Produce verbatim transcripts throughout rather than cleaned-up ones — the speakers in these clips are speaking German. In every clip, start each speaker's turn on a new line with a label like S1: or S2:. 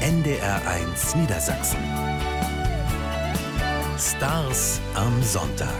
S1: N D R eins Niedersachsen. Stars am Sonntag.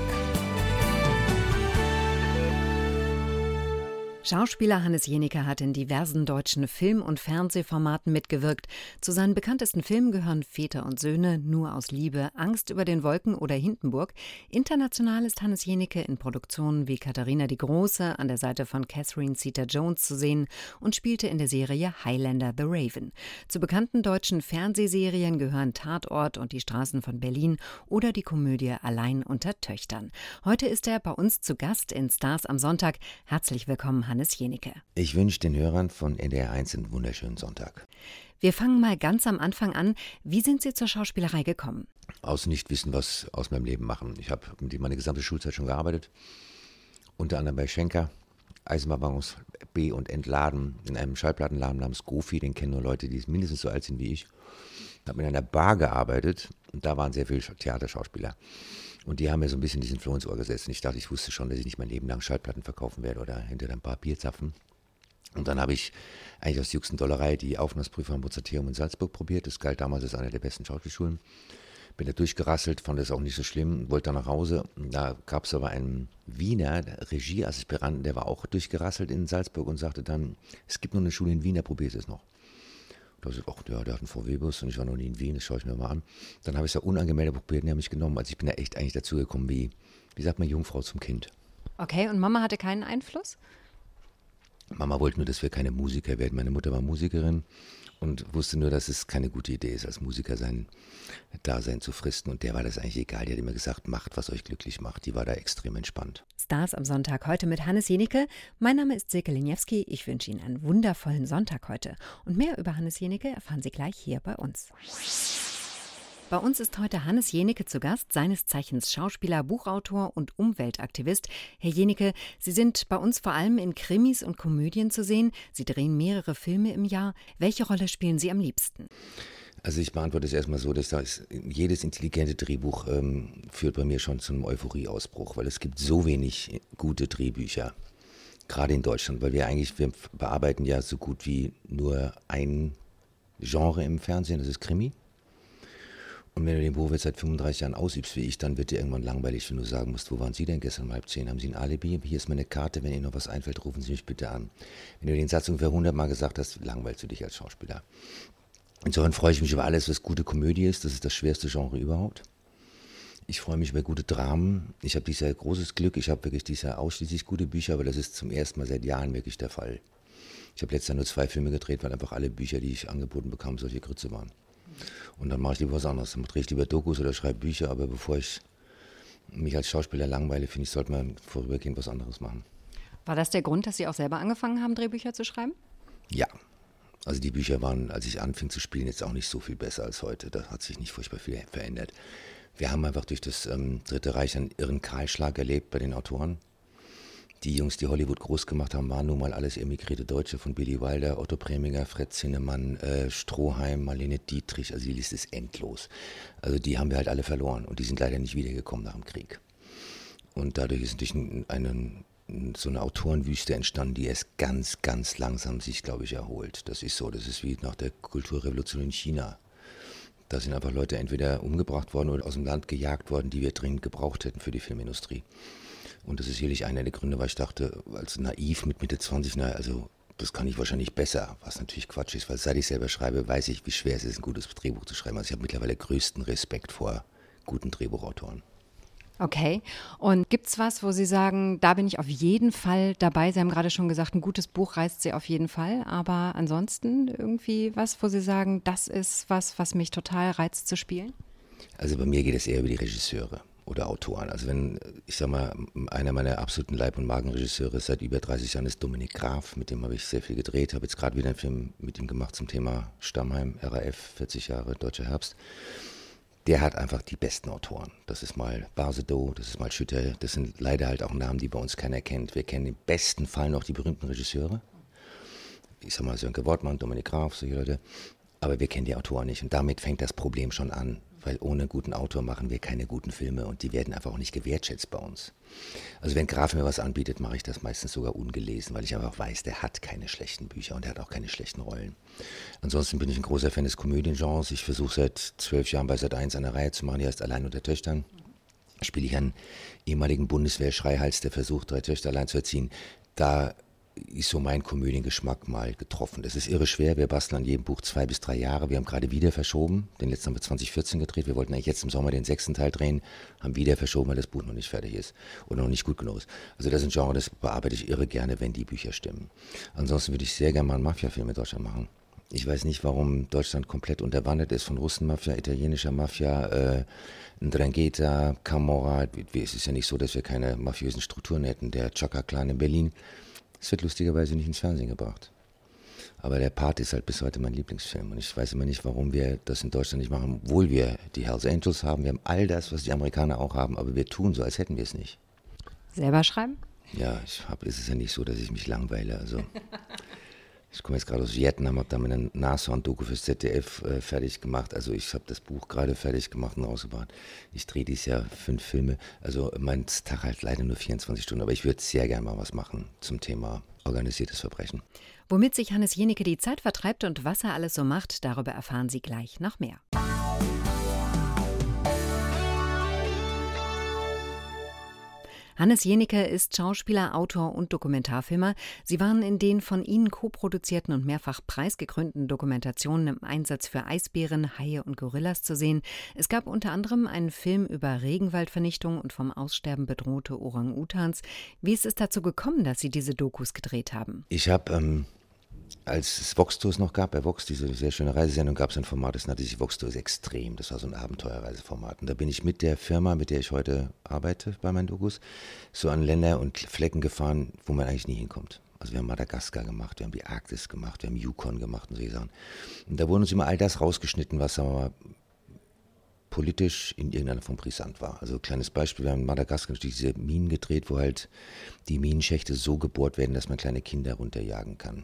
S2: Schauspieler Hannes Jenicke hat in diversen deutschen Film- und Fernsehformaten mitgewirkt. Zu seinen bekanntesten Filmen gehören Väter und Söhne, Nur aus Liebe, Angst über den Wolken oder Hindenburg. International ist Hannes Jenicke in Produktionen wie Katharina die Große an der Seite von Catherine Zeta-Jones zu sehen und spielte in der Serie Highlander The Raven. Zu bekannten deutschen Fernsehserien gehören Tatort und die Straßen von Berlin oder die Komödie Allein unter Töchtern. Heute ist er bei uns zu Gast in Stars am Sonntag. Herzlich willkommen, Hannes Jenicke.
S3: Ich wünsche den Hörern von N D R eins einen wunderschönen Sonntag.
S2: Wir fangen mal ganz am Anfang an. Wie sind Sie zur Schauspielerei gekommen?
S3: Aus nicht wissen, was aus meinem Leben machen. Ich habe meine gesamte Schulzeit schon gearbeitet. Unter anderem bei Schenker, Eisenbahnwaggons B- und Entladen, in einem Schallplattenladen namens Gofi. Den kennen nur Leute, die mindestens so alt sind wie ich. Ich habe in einer Bar gearbeitet und da waren sehr viele Theaterschauspieler. Und die haben mir so ein bisschen diesen Floh ins Ohr gesetzt. Und ich dachte, ich wusste schon, dass ich nicht mein Leben lang Schallplatten verkaufen werde oder hinter ein paar Bierzapfen. Und dann habe ich eigentlich aus jüngsten Dollerei die Aufnahmeprüfung am Mozarteum in Salzburg probiert. Das galt damals als eine der besten Schauspielschulen. Bin da durchgerasselt, fand das auch nicht so schlimm, wollte dann nach Hause. Da gab es aber einen Wiener Regieaspiranten, der war auch durchgerasselt in Salzburg und sagte dann, es gibt noch eine Schule in Wien, da probiert es noch. Da habe ich gesagt, ach ja, der hat einen V W-Bus und ich war noch nie in Wien, das schaue ich mir mal an. Dann habe ich es ja unangemeldet probiert und die haben mich genommen. Also ich bin da echt eigentlich dazu gekommen wie, wie sagt man, Jungfrau zum Kind.
S2: Okay, und Mama hatte keinen Einfluss?
S3: Mama wollte nur, dass wir keine Musiker werden. Meine Mutter war Musikerin und wusste nur, dass es keine gute Idee ist, als Musiker sein Dasein zu fristen. Und der war das eigentlich egal. Die hat immer gesagt, macht, was euch glücklich macht. Die war da extrem entspannt.
S2: Stars am Sonntag heute mit Hannes Jenicke. Mein Name ist Silke Liniewski. Ich wünsche Ihnen einen wundervollen Sonntag heute. Und mehr über Hannes Jenicke erfahren Sie gleich hier bei uns. Bei uns ist heute Hannes Jenicke zu Gast, seines Zeichens Schauspieler, Buchautor und Umweltaktivist. Herr Jenicke, Sie sind bei uns vor allem in Krimis und Komödien zu sehen. Sie drehen mehrere Filme im Jahr. Welche Rolle spielen Sie am liebsten?
S3: Also ich beantworte es erstmal so, dass das, jedes intelligente Drehbuch ähm, führt bei mir schon zu einem Euphorieausbruch, weil es gibt so wenig gute Drehbücher, gerade in Deutschland, weil wir eigentlich, wir bearbeiten ja so gut wie nur ein Genre im Fernsehen, das ist Krimi. Und wenn du den Beruf jetzt seit fünfunddreißig Jahren ausübst wie ich, dann wird dir irgendwann langweilig, wenn du sagen musst, wo waren Sie denn gestern um halb zehn? Haben Sie ein Alibi? Hier ist meine Karte, wenn Ihnen noch was einfällt, rufen Sie mich bitte an. Wenn du den Satz ungefähr hundertmal gesagt hast, langweilst du dich als Schauspieler. Insofern freue ich mich über alles, was gute Komödie ist. Das ist das schwerste Genre überhaupt. Ich freue mich über gute Dramen. Ich habe dieses Jahr großes Glück. Ich habe wirklich dieses Jahr ausschließlich gute Bücher, aber das ist zum ersten Mal seit Jahren wirklich der Fall. Ich habe letztes Jahr nur zwei Filme gedreht, weil einfach alle Bücher, die ich angeboten bekam, solche Grütze waren. Und dann mache ich lieber was anderes. Dann drehe ich lieber Dokus oder schreibe Bücher, aber bevor ich mich als Schauspieler langweile, finde ich, sollte man vorübergehend was anderes machen.
S2: War das der Grund, dass Sie auch selber angefangen haben, Drehbücher zu schreiben?
S3: Ja. Also die Bücher waren, als ich anfing zu spielen, jetzt auch nicht so viel besser als heute. Da hat sich nicht furchtbar viel verändert. Wir haben einfach durch das ähm, Dritte Reich einen irren Kahlschlag erlebt bei den Autoren. Die Jungs, die Hollywood groß gemacht haben, waren nun mal alles emigrierte Deutsche, von Billy Wilder, Otto Preminger, Fred Zinnemann, äh, Stroheim, Marlene Dietrich, also die Liste ist endlos. Also die haben wir halt alle verloren und die sind leider nicht wiedergekommen nach dem Krieg. Und dadurch ist natürlich ein, ein, so eine Autorenwüste entstanden, die erst ganz, ganz langsam sich, glaube ich, erholt. Das ist so, das ist wie nach der Kulturrevolution in China. Da sind einfach Leute entweder umgebracht worden oder aus dem Land gejagt worden, die wir dringend gebraucht hätten für die Filmindustrie. Und das ist sicherlich einer der Gründe, weil ich dachte, als naiv mit Mitte zwanzig, na, also das kann ich wahrscheinlich besser, was natürlich Quatsch ist, weil seit ich selber schreibe, weiß ich, wie schwer es ist, ein gutes Drehbuch zu schreiben. Also ich habe mittlerweile größten Respekt vor guten Drehbuchautoren.
S2: Okay, und gibt's was, wo Sie sagen, da bin ich auf jeden Fall dabei? Sie haben gerade schon gesagt, ein gutes Buch reißt Sie auf jeden Fall, aber ansonsten irgendwie was, wo Sie sagen, das ist was, was mich total reizt zu spielen?
S3: Also bei mir geht es eher über die Regisseure oder Autoren. Also wenn, ich sag mal, einer meiner absoluten Leib- und Magenregisseure seit über dreißig Jahren ist Dominik Graf, mit dem habe ich sehr viel gedreht, habe jetzt gerade wieder einen Film mit ihm gemacht zum Thema Stammheim, R A F, vierzig Jahre, Deutscher Herbst. Der hat einfach die besten Autoren. Das ist mal Basedow, das ist mal Schütter, das sind leider halt auch Namen, die bei uns keiner kennt. Wir kennen im besten Fall noch die berühmten Regisseure. Ich sag mal Sönke Wortmann, Dominik Graf, solche Leute. Aber wir kennen die Autoren nicht und damit fängt das Problem schon an. Weil ohne guten Autor machen wir keine guten Filme und die werden einfach auch nicht gewertschätzt bei uns. Also wenn Graf mir was anbietet, mache ich das meistens sogar ungelesen, weil ich einfach weiß, der hat keine schlechten Bücher und der hat auch keine schlechten Rollen. Ansonsten bin ich ein großer Fan des Komödiengenres. Ich versuche seit zwölf Jahren bei Sat eins eine Reihe zu machen, die heißt Allein unter Töchtern. Spiele ich einen ehemaligen Bundeswehrschreihals, der versucht, drei Töchter allein zu erziehen. Da ist so mein Komödiengeschmack mal getroffen. Das ist irre schwer. Wir basteln an jedem Buch zwei bis drei Jahre. Wir haben gerade wieder verschoben. Den letzten haben wir zwanzig vierzehn gedreht. Wir wollten eigentlich jetzt im Sommer den sechsten Teil drehen, haben wieder verschoben, weil das Buch noch nicht fertig ist oder noch nicht gut genug ist. Also das ist ein Genre, das bearbeite ich irre gerne, wenn die Bücher stimmen. Ansonsten würde ich sehr gerne mal einen Mafia-Film in Deutschland machen. Ich weiß nicht, warum Deutschland komplett unterwandert ist von Russenmafia, italienischer Mafia, äh, Ndrangheta, Camorra. Es ist ja nicht so, dass wir keine mafiösen Strukturen hätten. Der Chaka-Clan in Berlin. Es wird lustigerweise nicht ins Fernsehen gebracht. Aber der Part ist halt bis heute mein Lieblingsfilm. Und ich weiß immer nicht, warum wir das in Deutschland nicht machen, obwohl wir die Hells Angels haben. Wir haben all das, was die Amerikaner auch haben, aber wir tun so, als hätten wir es nicht.
S2: Selber schreiben?
S3: Ja, ich hab, es ist ja nicht so, dass ich mich langweile. Also ich komme jetzt gerade aus Vietnam, habe da meine Nashorn-Doku fürs Z D F äh, fertig gemacht. Also ich habe das Buch gerade fertig gemacht und rausgebracht. Ich drehe dieses Jahr fünf Filme. Also mein Tag halt leider nur vierundzwanzig Stunden. Aber ich würde sehr gerne mal was machen zum Thema organisiertes Verbrechen.
S2: Womit sich Hannes Jenike die Zeit vertreibt und was er alles so macht, darüber erfahren Sie gleich noch mehr. Hannes Jenike ist Schauspieler, Autor und Dokumentarfilmer. Sie waren in den von Ihnen koproduzierten und mehrfach preisgekrönten Dokumentationen im Einsatz für Eisbären, Haie und Gorillas zu sehen. Es gab unter anderem einen Film über Regenwaldvernichtung und vom Aussterben bedrohte Orang-Utans. Wie ist es dazu gekommen, dass Sie diese Dokus gedreht haben?
S3: Ich habe, ähm, als es Vox-Tours noch gab, bei Vox, diese sehr schöne Reisesendung, gab es ein Format, das nannte sich Vox-Tours Extrem. Das war so ein Abenteuerreiseformat. Und da bin ich mit der Firma, mit der ich heute arbeite bei meinen Dokus, so an Länder und Flecken gefahren, wo man eigentlich nie hinkommt. Also wir haben Madagaskar gemacht, wir haben die Arktis gemacht, wir haben Yukon gemacht und solche Sachen. Und da wurden uns immer all das rausgeschnitten, was, sagen wir mal, politisch in irgendeiner Form brisant war. Also kleines Beispiel, wir haben in Madagaskar natürlich diese Minen gedreht, wo halt die Minenschächte so gebohrt werden, dass man kleine Kinder runterjagen kann.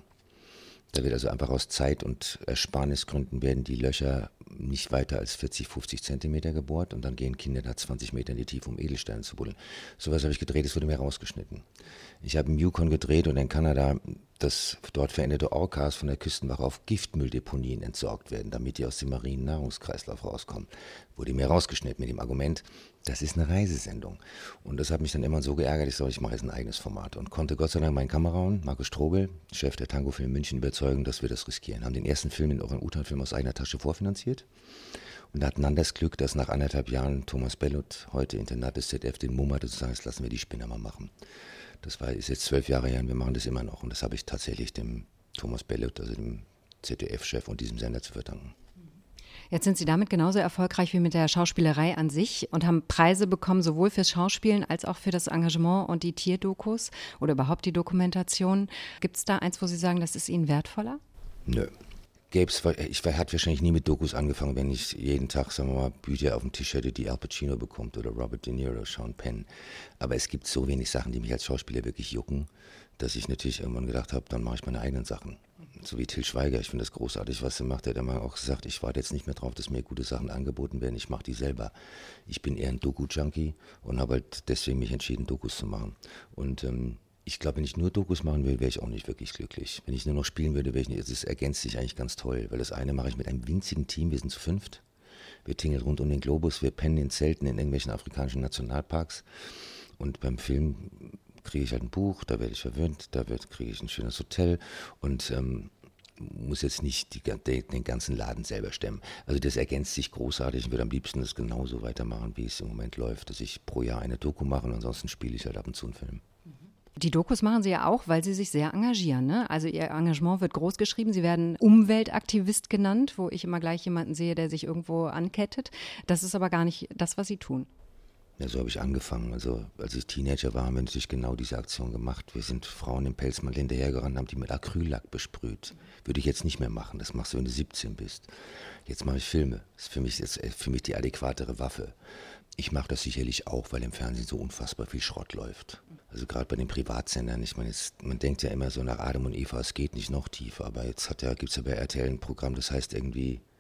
S3: Da wird also einfach aus Zeit- und Ersparnisgründen werden die Löcher nicht weiter als vierzig, fünfzig Zentimeter gebohrt und dann gehen Kinder da zwanzig Meter in die Tiefe, um Edelsteine zu buddeln. Sowas habe ich gedreht, das wurde mir rausgeschnitten. Ich habe im Yukon gedreht und in Kanada, dass dort veränderte Orcas von der Küstenwache auf Giftmülldeponien entsorgt werden, damit die aus dem marinen Nahrungskreislauf rauskommen. Wurde mir rausgeschnitten mit dem Argument, das ist eine Reisesendung. Und das hat mich dann immer so geärgert, ich sage, ich mache jetzt ein eigenes Format. Und konnte Gott sei Dank meinen Kameramann, Markus Strobel, Chef der Tango-Film München, überzeugen, dass wir das riskieren. Haben den ersten Film, den Orang-Utan-Film, aus eigener Tasche vorfinanziert. Und da hatten dann das Glück, dass nach anderthalb Jahren Thomas Bellot, heute Internat des Z D F, den Mumm hatte zu sagen, jetzt lassen wir die Spinner mal machen. Das war, ist jetzt zwölf Jahre her und wir machen das immer noch. Und das habe ich tatsächlich dem Thomas Bellot, also dem Z D F-Chef und diesem Sender zu verdanken.
S2: Jetzt sind Sie damit genauso erfolgreich wie mit der Schauspielerei an sich und haben Preise bekommen, sowohl fürs Schauspielen als auch für das Engagement und die Tierdokus oder überhaupt die Dokumentation. Gibt es da eins, wo Sie sagen, das ist Ihnen wertvoller?
S3: Nö. Gäb's, ich hätte wahrscheinlich nie mit Dokus angefangen, wenn ich jeden Tag, sagen wir mal, Bücher auf dem Tisch hätte, die Al Pacino bekommt oder Robert De Niro, Sean Penn. Aber es gibt so wenig Sachen, die mich als Schauspieler wirklich jucken, dass ich natürlich irgendwann gedacht habe, dann mache ich meine eigenen Sachen. So wie Til Schweiger, ich finde das großartig, was er macht. Er hat immer auch gesagt, ich warte jetzt nicht mehr drauf, dass mir gute Sachen angeboten werden, ich mache die selber. Ich bin eher ein Doku-Junkie und habe halt deswegen mich entschieden, Dokus zu machen. Und ähm, ich glaube, wenn ich nur Dokus machen will, wäre ich auch nicht wirklich glücklich. Wenn ich nur noch spielen würde, wäre ich nicht. Das ergänzt sich eigentlich ganz toll, weil das eine mache ich mit einem winzigen Team, wir sind zu fünft. Wir tingeln rund um den Globus, wir pennen in Zelten in irgendwelchen afrikanischen Nationalparks. Und beim Film kriege ich halt ein Buch, da werde ich verwöhnt, da wird, kriege ich ein schönes Hotel und ähm, muss jetzt nicht die, den ganzen Laden selber stemmen. Also das ergänzt sich großartig. Ich würde am liebsten das genauso weitermachen, wie es im Moment läuft, dass ich pro Jahr eine Doku mache und ansonsten spiele ich halt ab und zu einen Film.
S2: Die Dokus machen Sie ja auch, weil Sie sich sehr engagieren, ne? Also Ihr Engagement wird groß geschrieben. Sie werden Umweltaktivist genannt, wo ich immer gleich jemanden sehe, der sich irgendwo ankettet. Das ist aber gar nicht das, was Sie tun.
S3: Ja, so habe ich angefangen. Also als ich Teenager war, haben wir natürlich genau diese Aktion gemacht. Wir sind Frauen im Pelzmantel hinterhergerannt, haben die mit Acryllack besprüht. Würde ich jetzt nicht mehr machen. Das machst du, wenn du siebzehn bist. Jetzt mache ich Filme. Das ist für mich, das ist für mich die adäquatere Waffe. Ich mache das sicherlich auch, weil im Fernsehen so unfassbar viel Schrott läuft. Also gerade bei den Privatsendern. Ich meine, jetzt, man denkt ja immer so nach Adam und Eva, es geht nicht noch tiefer. Aber jetzt hat ja, gibt es ja bei R T L ein Programm, das heißt irgendwie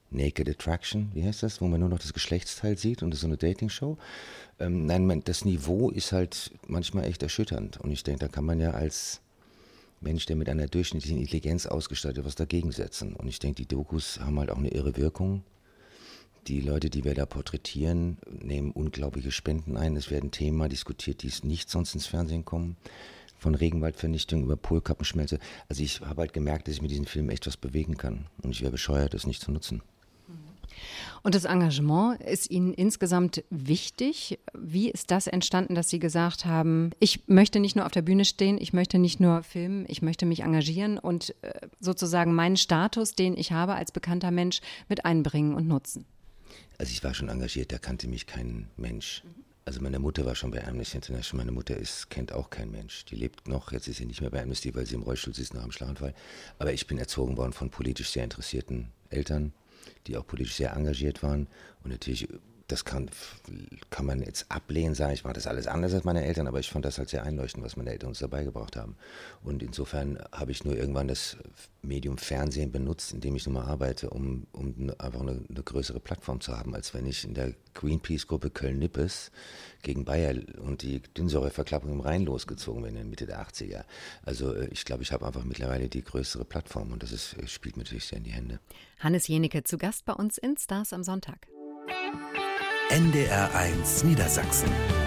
S3: Naked Attraction, wie heißt das, wo man nur noch das Geschlechtsteil sieht und das ist so eine Dating-Show. Ähm, nein, man, das Niveau ist halt manchmal echt erschütternd und ich denke, da kann man ja als Mensch, der mit einer durchschnittlichen Intelligenz ausgestattet, was dagegen setzen. Und ich denke, die Dokus haben halt auch eine irre Wirkung. Die Leute, die wir da porträtieren, nehmen unglaubliche Spenden ein. Es werden Themen mal diskutiert, die es nicht sonst ins Fernsehen kommen. Von Regenwaldvernichtung über Polkappenschmelze. Also ich habe halt gemerkt, dass ich mit diesen Filmen echt was bewegen kann. Und ich wäre bescheuert, das nicht zu nutzen.
S2: Und das Engagement ist Ihnen insgesamt wichtig. Wie ist das entstanden, dass Sie gesagt haben, ich möchte nicht nur auf der Bühne stehen, ich möchte nicht nur filmen, ich möchte mich engagieren und sozusagen meinen Status, den ich habe als bekannter Mensch, mit einbringen und nutzen?
S3: Also ich war schon engagiert, da kannte mich kein Mensch. Also meine Mutter war schon bei Amnesty International, meine Mutter ist, kennt auch kein Mensch. Die lebt noch, jetzt ist sie nicht mehr bei Amnesty, weil sie im Rollstuhl sitzt nach einem Schlaganfall. Aber ich bin erzogen worden von politisch sehr interessierten Eltern, die auch politisch sehr engagiert waren. Und natürlich, das kann, kann man jetzt ablehnen, sagen, ich mache das alles anders als meine Eltern, aber ich fand das halt sehr einleuchtend, was meine Eltern uns dabei gebracht haben. Und insofern habe ich nur irgendwann das Medium Fernsehen benutzt, in dem ich nun mal arbeite, um, um einfach eine, eine größere Plattform zu haben, als wenn ich in der Greenpeace-Gruppe Köln-Nippes gegen Bayer und die Dünnsäureverklappung im Rhein losgezogen bin in der Mitte der achtziger. Also ich glaube, ich habe einfach mittlerweile die größere Plattform und das ist, spielt mir natürlich sehr in die Hände.
S2: Hannes Jenecke zu Gast bei uns in Stars am Sonntag.
S1: N D R eins Niedersachsen.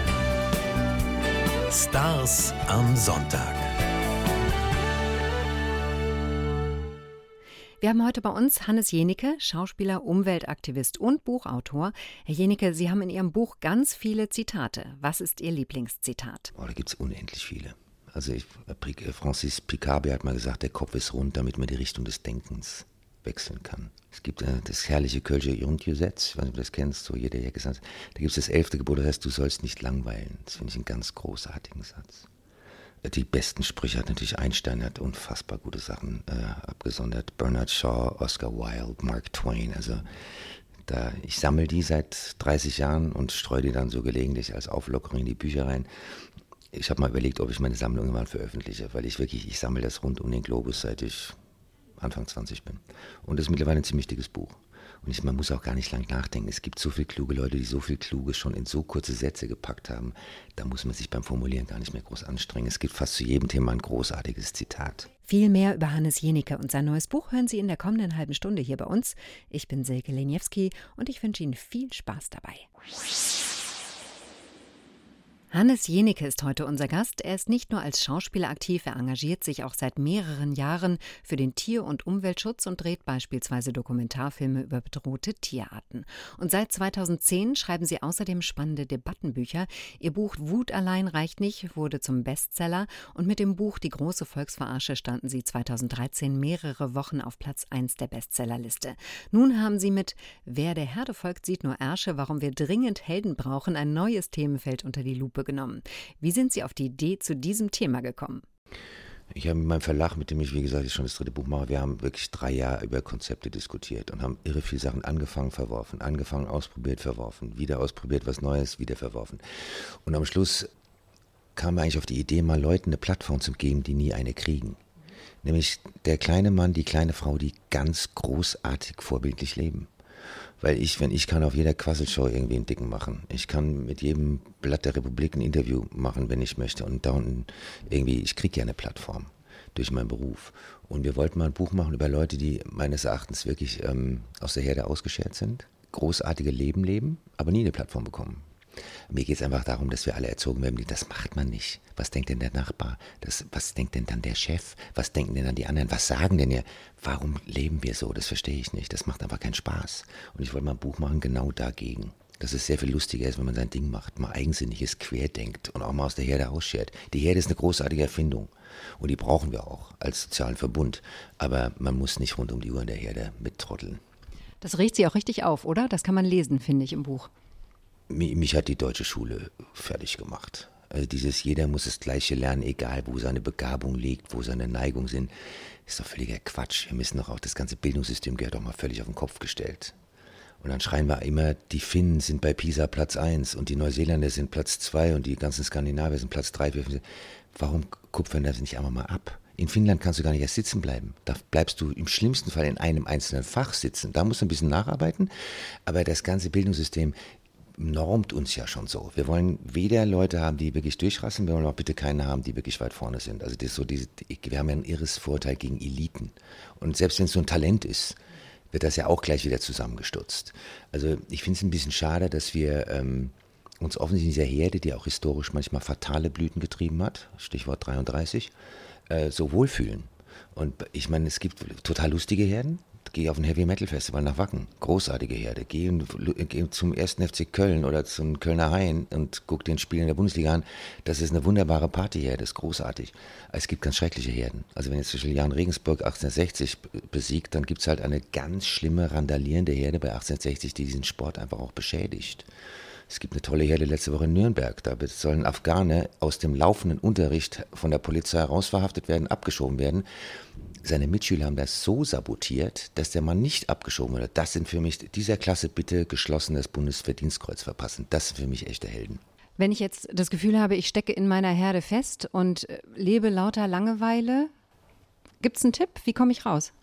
S1: Stars am Sonntag.
S2: Wir haben heute bei uns Hannes Jenecke, Schauspieler, Umweltaktivist und Buchautor. Herr Jenecke, Sie haben in Ihrem Buch ganz viele Zitate. Was ist Ihr Lieblingszitat?
S3: Oh, da gibt es unendlich viele. Also ich, Francis Picabia hat mal gesagt, der Kopf ist rund, damit man die Richtung des Denkens wechseln kann. Es gibt äh, das herrliche Kölsche Grundgesetz, ich weiß nicht, ob du das kennst, so jeder Jahr gesagt, da gibt es das elfte Gebot, das heißt, du sollst nicht langweilen. Das finde ich einen ganz großartigen Satz. Äh, die besten Sprüche hat natürlich Einstein, hat unfassbar gute Sachen äh, abgesondert. Bernard Shaw, Oscar Wilde, Mark Twain, also da, ich sammle die seit dreißig Jahren und streue die dann so gelegentlich als Auflockerung in die Bücher rein. Ich habe mal überlegt, ob ich meine Sammlung irgendwann veröffentliche, weil ich wirklich, ich sammle das rund um den Globus, seit ich Anfang zwanzig bin. Und das ist mittlerweile ein ziemlich dickes Buch. Und ich, man muss auch gar nicht lang nachdenken. Es gibt so viele kluge Leute, die so viel Kluges schon in so kurze Sätze gepackt haben. Da muss man sich beim Formulieren gar nicht mehr groß anstrengen. Es gibt fast zu jedem Thema ein großartiges Zitat.
S2: Viel mehr über Hannes Jenecke und sein neues Buch hören Sie in der kommenden halben Stunde hier bei uns. Ich bin Silke Leniewski und ich wünsche Ihnen viel Spaß dabei. Hannes Jenecke ist heute unser Gast. Er ist nicht nur als Schauspieler aktiv, er engagiert sich auch seit mehreren Jahren für den Tier- und Umweltschutz und dreht beispielsweise Dokumentarfilme über bedrohte Tierarten. Und seit zweitausendzehn schreiben sie außerdem spannende Debattenbücher. Ihr Buch Wut allein reicht nicht wurde zum Bestseller und mit dem Buch Die große Volksverarsche standen sie zweitausenddreizehn mehrere Wochen auf Platz eins der Bestsellerliste. Nun haben sie mit Wer der Herde folgt, sieht nur Ärsche, warum wir dringend Helden brauchen, ein neues Themenfeld unter die Lupe genommen. Wie sind Sie auf die Idee zu diesem Thema gekommen?
S3: Ich habe mit meinem Verlag, mit dem ich, wie gesagt, schon das dritte Buch mache, wir haben wirklich drei Jahre über Konzepte diskutiert und haben irre viele Sachen angefangen, verworfen, angefangen, ausprobiert, verworfen, wieder ausprobiert, was Neues, wieder verworfen. Und am Schluss kam eigentlich auf die Idee, mal Leuten eine Plattform zu geben, die nie eine kriegen. Nämlich der kleine Mann, die kleine Frau, die ganz großartig vorbildlich leben. Weil ich, wenn ich kann auf jeder Quasselshow irgendwie einen Dicken machen. Ich kann mit jedem Blatt der Republik ein Interview machen, wenn ich möchte. Und da unten irgendwie, ich kriege ja eine Plattform durch meinen Beruf. Und wir wollten mal ein Buch machen über Leute, die meines Erachtens wirklich ähm, aus der Herde ausgeschert sind, großartige Leben leben, aber nie eine Plattform bekommen. Mir geht es einfach darum, dass wir alle erzogen werden. Das macht man nicht. Was denkt denn der Nachbar? Das, was denkt denn dann der Chef? Was denken denn dann die anderen? Was sagen denn ihr? Warum leben wir so? Das verstehe ich nicht. Das macht einfach keinen Spaß. Und ich wollte mal ein Buch machen genau dagegen. Dass es sehr viel lustiger ist, wenn man sein Ding macht, mal eigensinnig ist, querdenkt und auch mal aus der Herde ausschert. Die Herde ist eine großartige Erfindung. Und die brauchen wir auch als sozialen Verbund. Aber man muss nicht rund um die Uhr in der Herde mittrotteln.
S2: Das regt Sie auch richtig auf, oder? Das kann man lesen, finde ich, im Buch.
S3: Mich hat die deutsche Schule fertig gemacht. Also dieses, jeder muss das Gleiche lernen, egal wo seine Begabung liegt, wo seine Neigungen sind, ist doch völliger Quatsch. Wir müssen doch auch, das ganze Bildungssystem gehört doch mal völlig auf den Kopf gestellt. Und dann schreien wir immer, die Finnen sind bei PISA Platz eins und die Neuseeländer sind Platz zwei und die ganzen Skandinavier sind Platz drei, vier, fünf. Warum kupfern das nicht einmal mal ab? In Finnland kannst du gar nicht erst sitzen bleiben. Da bleibst du im schlimmsten Fall in einem einzelnen Fach sitzen. Da musst du ein bisschen nacharbeiten, aber das ganze Bildungssystem normt uns ja schon so. Wir wollen weder Leute haben, die wirklich durchrassen, wir wollen auch bitte keine haben, die wirklich weit vorne sind. Also das ist so diese, wir haben ja ein irres Vorteil gegen Eliten. Und selbst wenn es so ein Talent ist, wird das ja auch gleich wieder zusammengestutzt. Also ich finde es ein bisschen schade, dass wir ähm, uns offensichtlich in dieser Herde, die auch historisch manchmal fatale Blüten getrieben hat, Stichwort dreiunddreißig, äh, so wohlfühlen. Und ich meine, es gibt total lustige Herden. Geh auf ein Heavy-Metal-Festival nach Wacken, großartige Herde. Geh, geh zum ersten F C Köln oder zum Kölner Hain und guck den Spiel in der Bundesliga an. Das ist eine wunderbare Partyherde, das ist großartig. Es gibt ganz schreckliche Herden. Also wenn jetzt zum Beispiel Jan Regensburg achtzehnhundertsechzig besiegt, dann gibt es halt eine ganz schlimme, randalierende Herde bei achtzehnhundertsechzig, die diesen Sport einfach auch beschädigt. Es gibt eine tolle Herde letzte Woche in Nürnberg. Da sollen Afghane aus dem laufenden Unterricht von der Polizei rausverhaftet werden, abgeschoben werden. Seine Mitschüler haben das so sabotiert, dass der Mann nicht abgeschoben wurde. Das sind für mich, dieser Klasse bitte geschlossen das Bundesverdienstkreuz verpassen. Das sind für mich echte Helden.
S2: Wenn ich jetzt das Gefühl habe, ich stecke in meiner Herde fest und lebe lauter Langeweile, gibt es einen Tipp? Wie komme ich raus?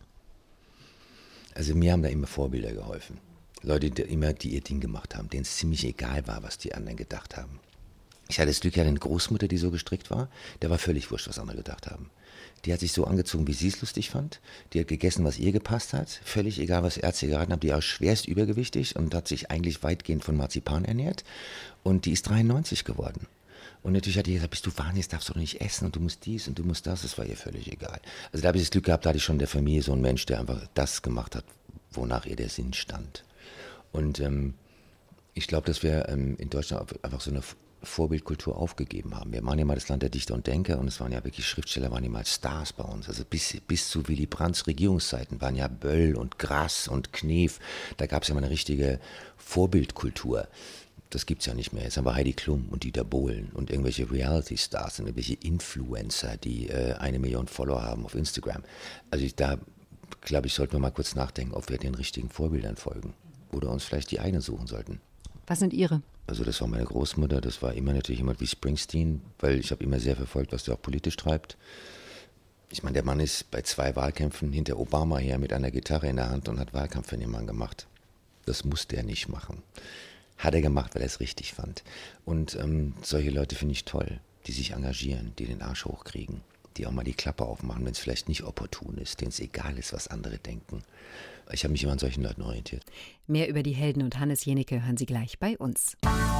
S3: Also mir haben da immer Vorbilder geholfen. Leute, die immer die ihr Ding gemacht haben, denen es ziemlich egal war, was die anderen gedacht haben. Ich hatte das Glück, ja, eine Großmutter, die so gestrickt war, der war völlig wurscht, was andere gedacht haben. Die hat sich so angezogen, wie sie es lustig fand. Die hat gegessen, was ihr gepasst hat. Völlig egal, was Ärzte geraten haben. Die war schwerst übergewichtig und hat sich eigentlich weitgehend von Marzipan ernährt. Und die ist dreiundneunzig geworden. Und natürlich hat die gesagt, bist du wahnsinnig, darfst du doch nicht essen und du musst dies und du musst das. Das war ihr völlig egal. Also da habe ich das Glück gehabt, da hatte ich schon in der Familie so einen Mensch, der einfach das gemacht hat, wonach ihr der Sinn stand. Und ähm, ich glaube, dass wir ähm, in Deutschland einfach so eine Vorbildkultur aufgegeben haben. Wir waren ja mal das Land der Dichter und Denker und es waren ja wirklich Schriftsteller, waren ja mal Stars bei uns. Also bis, bis zu Willy Brandts Regierungszeiten waren ja Böll und Grass und Knef. Da gab es ja mal eine richtige Vorbildkultur. Das gibt es ja nicht mehr. Jetzt haben wir Heidi Klum und Dieter Bohlen und irgendwelche Reality-Stars und irgendwelche Influencer, die äh, eine Million Follower haben auf Instagram. Also ich, da, glaube ich, sollten wir mal kurz nachdenken, ob wir den richtigen Vorbildern folgen oder uns vielleicht die eigenen suchen sollten.
S2: Was sind Ihre?
S3: Also das war meine Großmutter, das war immer natürlich jemand wie Springsteen, weil ich habe immer sehr verfolgt, was der auch politisch treibt. Ich meine, der Mann ist bei zwei Wahlkämpfen hinter Obama her mit einer Gitarre in der Hand und hat Wahlkampf für den Mann gemacht. Das musste er nicht machen. Hat er gemacht, weil er es richtig fand. Und ähm, solche Leute finde ich toll, die sich engagieren, die den Arsch hochkriegen, die auch mal die Klappe aufmachen, wenn es vielleicht nicht opportun ist, denen es egal ist, was andere denken. Ich habe mich immer an solchen Leuten orientiert.
S2: Mehr über die Helden und Hannes Jenicke hören Sie gleich bei uns.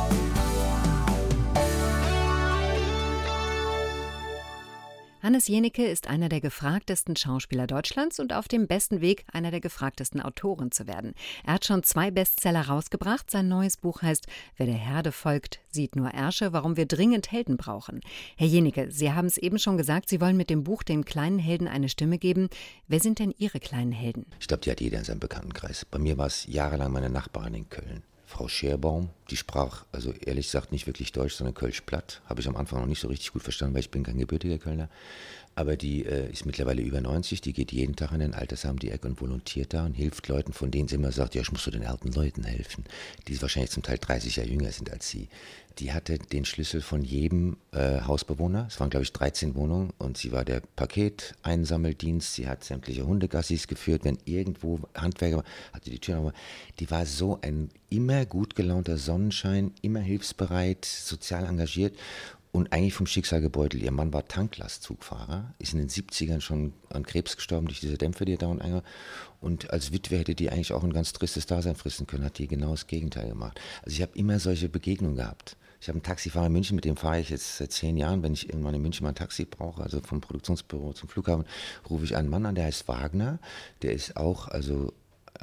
S2: Hannes Jenicke ist einer der gefragtesten Schauspieler Deutschlands und auf dem besten Weg, einer der gefragtesten Autoren zu werden. Er hat schon zwei Bestseller rausgebracht. Sein neues Buch heißt »Wer der Herde folgt, sieht nur Ärsche, warum wir dringend Helden brauchen«. Herr Jenicke, Sie haben es eben schon gesagt, Sie wollen mit dem Buch den kleinen Helden eine Stimme geben. Wer sind denn Ihre kleinen Helden?
S3: Ich glaube, die hat jeder in seinem Bekanntenkreis. Bei mir war es jahrelang meine Nachbarin in Köln. Frau Scherbaum, die sprach, also ehrlich gesagt, nicht wirklich Deutsch, sondern Kölsch-Platt. Habe ich am Anfang noch nicht so richtig gut verstanden, weil ich bin kein gebürtiger Kölner. Aber die äh, ist mittlerweile über neunzig, die geht jeden Tag in ein Altersheim die Ecke und volontiert da und hilft Leuten, von denen sie immer sagt, ja, ich muss so den alten Leuten helfen, die wahrscheinlich zum Teil dreißig Jahre jünger sind als sie. Die hatte den Schlüssel von jedem äh, Hausbewohner, es waren glaube ich dreizehn Wohnungen und sie war der Paketeinsammeldienst, sie hat sämtliche Hundegassis geführt, wenn irgendwo Handwerker war, hatte die Tür noch mal. Die war so ein immer gut gelaunter Sonnenschein, immer hilfsbereit, sozial engagiert. Und eigentlich vom Schicksal gebeutelt. Ihr Mann war Tanklastzugfahrer, ist in den siebzigern schon an Krebs gestorben durch diese Dämpfe, die er dauernd eingeht. Und als Witwe hätte die eigentlich auch ein ganz tristes Dasein fristen können, hat die genau das Gegenteil gemacht. Also ich habe immer solche Begegnungen gehabt. Ich habe einen Taxifahrer in München, mit dem fahre ich jetzt seit zehn Jahren. Wenn ich irgendwann in München mal ein Taxi brauche, also vom Produktionsbüro zum Flughafen, rufe ich einen Mann an, der heißt Wagner. Der ist auch also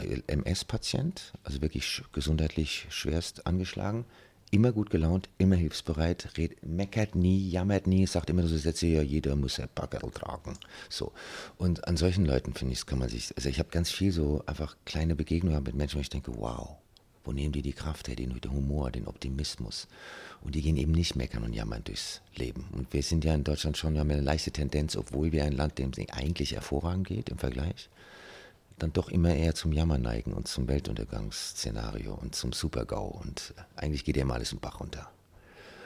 S3: M S-Patient, also wirklich gesundheitlich schwerst angeschlagen. Immer gut gelaunt, immer hilfsbereit, red, meckert nie, jammert nie, sagt immer so Sätze, ja, jeder muss ein Packerl tragen. So. Und an solchen Leuten, finde ich, kann man sich, also ich habe ganz viel so einfach kleine Begegnungen mit Menschen, wo ich denke, wow, wo nehmen die die Kraft her, den, den Humor, den Optimismus? Und die gehen eben nicht meckern und jammern durchs Leben. Und wir sind ja in Deutschland schon, wir haben eine leichte Tendenz, obwohl wir ein Land, dem es eigentlich hervorragend geht im Vergleich, dann doch immer eher zum Jammern neigen und zum Weltuntergangsszenario und zum Super-GAU. Und eigentlich geht ja immer alles im Bach runter.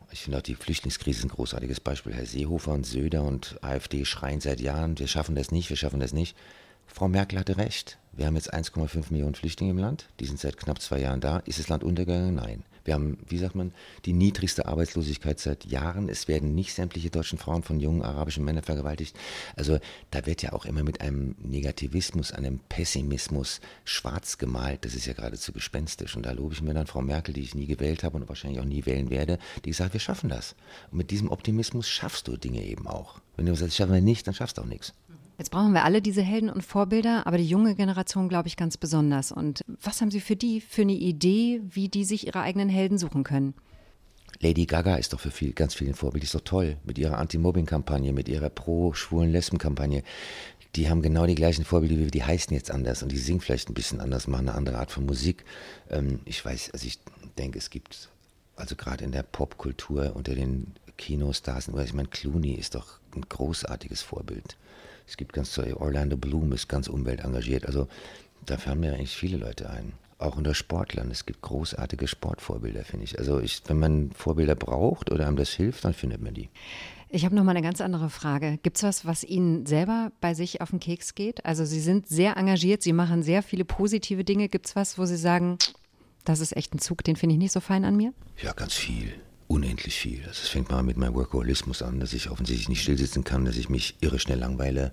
S3: Ich finde auch die Flüchtlingskrise ist ein großartiges Beispiel. Herr Seehofer und Söder und AfD schreien seit Jahren, wir schaffen das nicht, wir schaffen das nicht. Frau Merkel hatte recht. Wir haben jetzt eins Komma fünf Millionen Flüchtlinge im Land. Die sind seit knapp zwei Jahren da. Ist das Land untergegangen? Nein. Wir haben, wie sagt man, die niedrigste Arbeitslosigkeit seit Jahren. Es werden nicht sämtliche deutschen Frauen von jungen arabischen Männern vergewaltigt. Also da wird ja auch immer mit einem Negativismus, einem Pessimismus schwarz gemalt. Das ist ja geradezu gespenstisch. Und da lobe ich mir dann Frau Merkel, die ich nie gewählt habe und wahrscheinlich auch nie wählen werde, die gesagt, wir schaffen das. Und mit diesem Optimismus schaffst du Dinge eben auch. Wenn du sagst, das schaffen wir nicht, dann schaffst du auch nichts.
S2: Jetzt brauchen wir alle diese Helden und Vorbilder, aber die junge Generation, glaube ich, ganz besonders. Und was haben Sie für die für eine Idee, wie die sich ihre eigenen Helden suchen können?
S3: Lady Gaga ist doch für viel, ganz viele ein Vorbild, ist doch toll. Mit ihrer Anti-Mobbing-Kampagne, mit ihrer Pro-Schwulen-Lesben-Kampagne. Die haben genau die gleichen Vorbilder wie wir, die heißen jetzt anders und die singen vielleicht ein bisschen anders, machen eine andere Art von Musik. Ähm, ich weiß, also ich denke, es gibt, also gerade in der Popkultur unter den Kinostars, ich meine, Clooney ist doch ein großartiges Vorbild. Es gibt ganz toll, Orlando Bloom ist ganz umweltengagiert. Also da fallen mir eigentlich viele Leute ein. Auch unter Sportlern. Es gibt großartige Sportvorbilder, finde ich. Also ich, wenn man Vorbilder braucht oder einem das hilft, dann findet man die.
S2: Ich habe noch mal eine ganz andere Frage. Gibt es was, was Ihnen selber bei sich auf den Keks geht? Also Sie sind sehr engagiert, Sie machen sehr viele positive Dinge. Gibt es was, wo Sie sagen, das ist echt ein Zug, den finde ich nicht so fein an mir?
S3: Ja, ganz viel. Unendlich viel. Also es fängt mal mit meinem Workaholismus an, dass ich offensichtlich nicht stillsitzen kann, dass ich mich irre schnell langweile,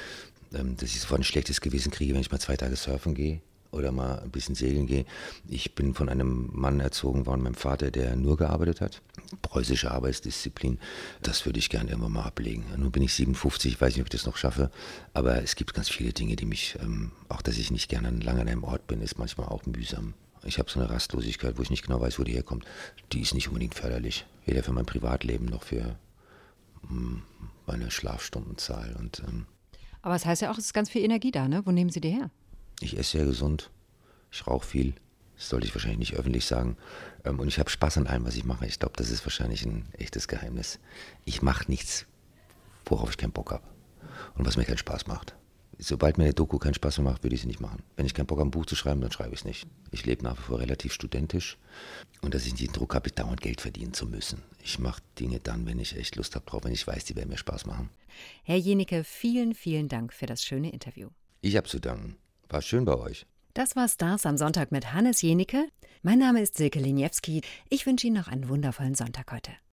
S3: dass ich sofort ein schlechtes Gewissen kriege, wenn ich mal zwei Tage surfen gehe oder mal ein bisschen segeln gehe. Ich bin von einem Mann erzogen worden, meinem Vater, der nur gearbeitet hat. Preußische Arbeitsdisziplin, das würde ich gerne irgendwann mal ablegen. Nun bin ich siebenundfünfzig, ich weiß nicht, ob ich das noch schaffe, aber es gibt ganz viele Dinge, die mich, auch dass ich nicht gerne lange an einem Ort bin, ist manchmal auch mühsam. Ich habe so eine Rastlosigkeit, wo ich nicht genau weiß, wo die herkommt. Die ist nicht unbedingt förderlich. Weder für mein Privatleben noch für mh, meine Schlafstundenzahl. Und, ähm,
S2: Aber es heißt ja auch, es ist ganz viel Energie da, ne? Wo nehmen Sie die her?
S3: Ich esse sehr gesund. Ich rauche viel. Das sollte ich wahrscheinlich nicht öffentlich sagen. Ähm, und ich habe Spaß an allem, was ich mache. Ich glaube, das ist wahrscheinlich ein echtes Geheimnis. Ich mache nichts, worauf ich keinen Bock habe. Und was mir keinen Spaß macht. Sobald mir eine Doku keinen Spaß mehr macht, würde ich sie nicht machen. Wenn ich keinen Bock habe, ein Buch zu schreiben, dann schreibe ich es nicht. Ich lebe nach wie vor relativ studentisch und dass ich nicht den Druck habe, dauernd Geld verdienen zu müssen. Ich mache Dinge dann, wenn ich echt Lust habe drauf, wenn ich weiß, die werden mir Spaß machen.
S2: Herr Jenicke, vielen, vielen Dank für das schöne Interview.
S3: Ich habe zu danken. War schön bei euch.
S2: Das war Stars am Sonntag mit Hannes Jenicke. Mein Name ist Silke Liniewski. Ich wünsche Ihnen noch einen wundervollen Sonntag heute.